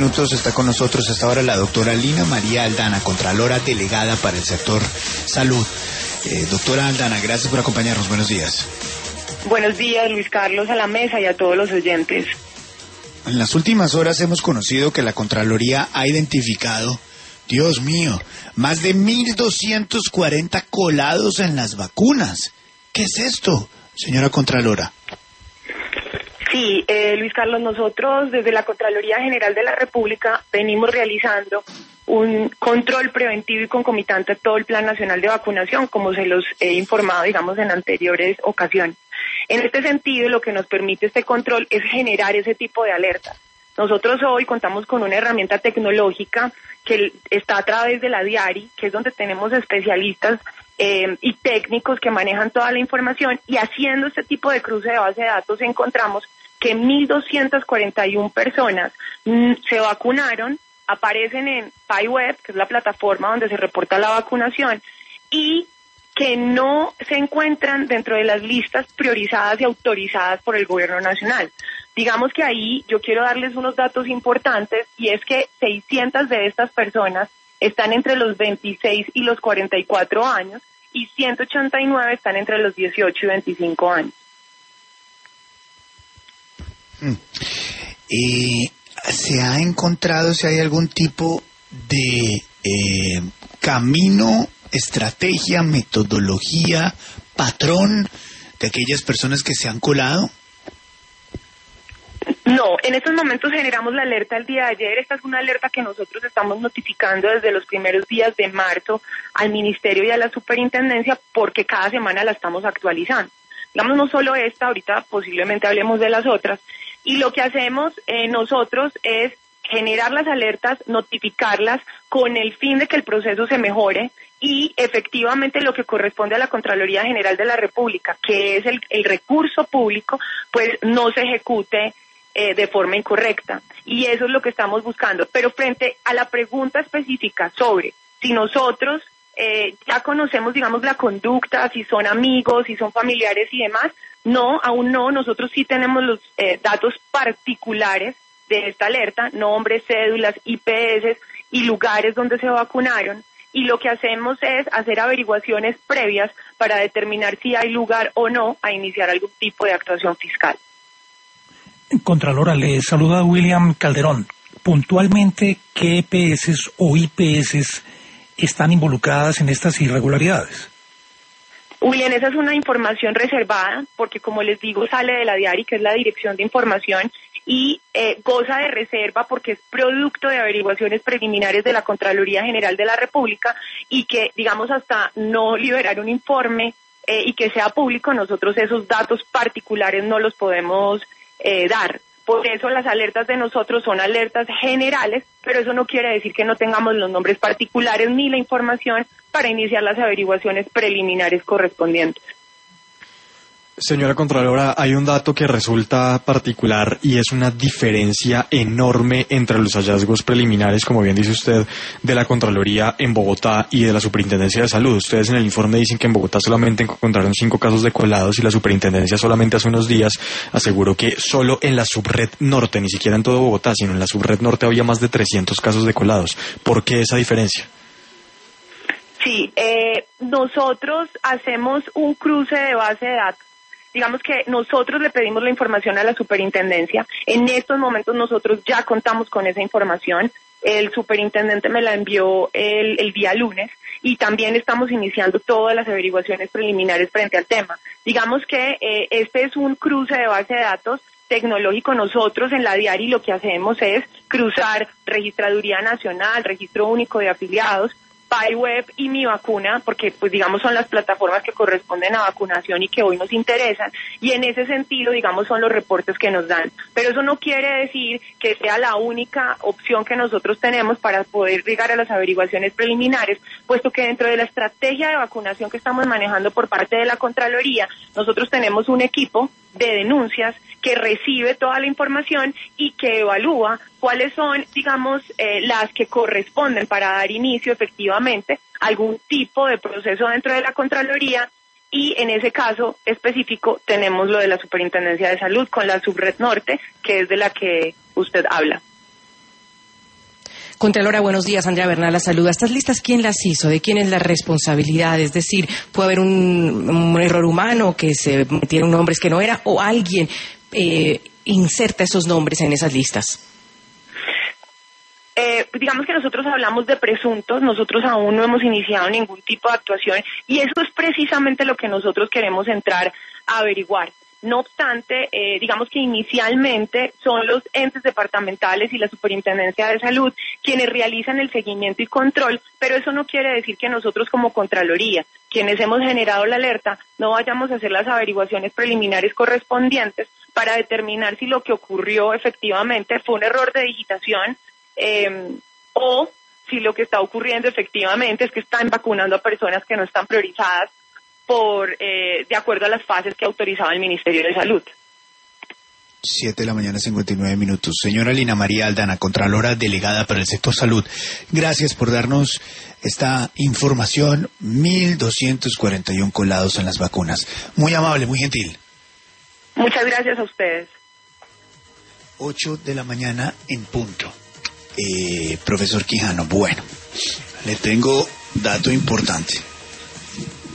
minutos está con nosotros hasta ahora la doctora Lina María Aldana, Contralora Delegada para el sector salud. Doctora Aldana, gracias por acompañarnos. Buenos días. Buenos días, Luis Carlos, a la mesa y a todos los oyentes. En las últimas horas hemos conocido que la Contraloría ha identificado, Dios mío, más de 1.240 colados en las vacunas. ¿Qué es esto, señora Contralora? Sí, Luis Carlos, nosotros desde la Contraloría General de la República venimos realizando un control preventivo y concomitante a todo el Plan Nacional de Vacunación, como se los he informado, digamos, en anteriores ocasiones. En este sentido, lo que nos permite este control es generar ese tipo de alertas. Nosotros hoy contamos con una herramienta tecnológica que está a través de la Diari, que es donde tenemos especialistas y técnicos que manejan toda la información, y haciendo este tipo de cruce de base de datos encontramos que 1.241 personas se vacunaron, aparecen en PyWeb, que es la plataforma donde se reporta la vacunación, y que no se encuentran dentro de las listas priorizadas y autorizadas por el gobierno nacional. Digamos que ahí yo quiero darles unos datos importantes, y es que 600 de estas personas están entre los 26 y los 44 años, y 189 están entre los 18 y 25 años. ¿Se ha encontrado si hay algún tipo de camino, estrategia, metodología, patrón de aquellas personas que se han colado? No, en estos momentos generamos la alerta el día de ayer. Esta es una alerta que nosotros estamos notificando desde los primeros días de marzo al Ministerio y a la Superintendencia, porque cada semana la estamos actualizando. Digamos, no solo esta, ahorita posiblemente hablemos de las otras. Y lo que hacemos nosotros es generar las alertas, notificarlas con el fin de que el proceso se mejore, y efectivamente lo que corresponde a la Contraloría General de la República, que es el recurso público, pues no se ejecute de forma incorrecta. Y eso es lo que estamos buscando. Pero frente a la pregunta específica sobre si nosotros ya conocemos, digamos, la conducta, si son amigos, si son familiares y demás, no, aún no. Nosotros sí tenemos los datos particulares de esta alerta, nombres, cédulas, IPS y lugares donde se vacunaron, y lo que hacemos es hacer averiguaciones previas para determinar si hay lugar o no a iniciar algún tipo de actuación fiscal. Contralora, le saluda William Calderón. Puntualmente, ¿qué EPS o IPS están involucradas en estas irregularidades? William, esa es una información reservada, porque como les digo, sale de la Diari, que es la Dirección de Información, y goza de reserva porque es producto de averiguaciones preliminares de la Contraloría General de la República, y que, digamos, hasta no liberar un informe y que sea público, nosotros esos datos particulares no los podemos dar. Por eso las alertas de nosotros son alertas generales, pero eso no quiere decir que no tengamos los nombres particulares ni la información para iniciar las averiguaciones preliminares correspondientes. Señora Contralora, hay un dato que resulta particular, y es una diferencia enorme entre los hallazgos preliminares, como bien dice usted, de la Contraloría en Bogotá y de la Superintendencia de Salud. Ustedes en el informe dicen que en Bogotá solamente encontraron 5 casos de colados, y la Superintendencia solamente hace unos días aseguró que solo en la subred norte, ni siquiera en todo Bogotá, sino en la subred norte, había más de 300 casos de colados. ¿Por qué esa diferencia? Sí, nosotros hacemos un cruce de base de datos. Digamos que nosotros le pedimos la información a la superintendencia. En estos momentos nosotros ya contamos con esa información. El superintendente me la envió el día lunes, y también estamos iniciando todas las averiguaciones preliminares frente al tema. Digamos que este es un cruce de base de datos tecnológico. Nosotros en la Diari lo que hacemos es cruzar Registraduría Nacional, Registro Único de Afiliados, PyWeb y Mi Vacuna, porque pues digamos son las plataformas que corresponden a vacunación y que hoy nos interesan, y en ese sentido digamos son los reportes que nos dan. Pero eso no quiere decir que sea la única opción que nosotros tenemos para poder llegar a las averiguaciones preliminares, puesto que dentro de la estrategia de vacunación que estamos manejando por parte de la Contraloría, nosotros tenemos un equipo de denuncias que recibe toda la información y que evalúa cuáles son, digamos, las que corresponden para dar inicio efectivamente a algún tipo de proceso dentro de la Contraloría, y en ese caso específico tenemos lo de la Superintendencia de Salud con la subred norte, que es de la que usted habla. Contralora, buenos días. Andrea Bernal la saluda. ¿Estas listas quién las hizo? ¿De quién es la responsabilidad? Es decir, ¿puede haber un error humano que se metieron nombres que no era o alguien inserta esos nombres en esas listas? Digamos que nosotros hablamos de presuntos, nosotros aún no hemos iniciado ningún tipo de actuación y eso es precisamente lo que nosotros queremos entrar a averiguar. No obstante, digamos que inicialmente son los entes departamentales y la Superintendencia de Salud quienes realizan el seguimiento y control, pero eso no quiere decir que nosotros como Contraloría, quienes hemos generado la alerta, no vayamos a hacer las averiguaciones preliminares correspondientes para determinar si lo que ocurrió efectivamente fue un error de digitación o si lo que está ocurriendo efectivamente es que están vacunando a personas que no están priorizadas de acuerdo a las fases que autorizaba el Ministerio de Salud. 7:59 a.m. Señora Lina María Aldana, Contralora Delegada para el Sector Salud, gracias por darnos esta información. 1.241 colados en las vacunas. Muy amable, muy gentil. Muchas gracias a ustedes. 8 de la mañana en punto. Profesor Quijano, bueno, le tengo dato importante.